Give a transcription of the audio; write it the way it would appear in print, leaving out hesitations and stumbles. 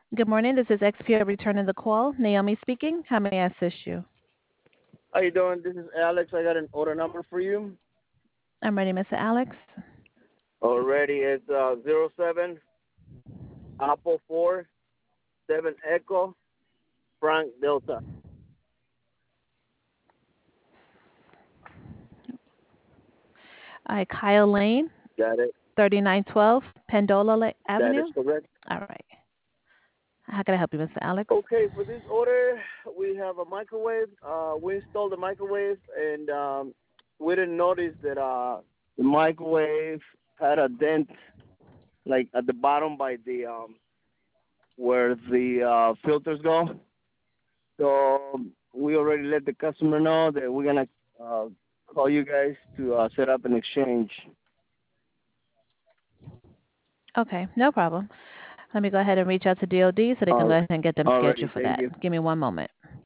Good morning. This is XPO returning the call. Naomi speaking. How may I assist you? How you doing? This is Alex. I got an order number for you. I'm ready, Mr. Alex. Already, it's 07 Apple 4 7 Echo Frank Delta. All right, Kyle Lane, Got it. 3912 Pendola That is Avenue. correct. All right. How can I help you, Mr. Alex? Okay, for this order, we have a microwave. We installed the microwave, and we didn't notice that the microwave had a dent, like at the bottom by the where the filters go. So we already let the customer know that we're gonna uh, call you guys to set up an exchange. Okay, no problem. Let me go ahead and reach out to DOD so they can go Uh, ahead and get them scheduled Alrighty, for thank that. you. Give me one moment.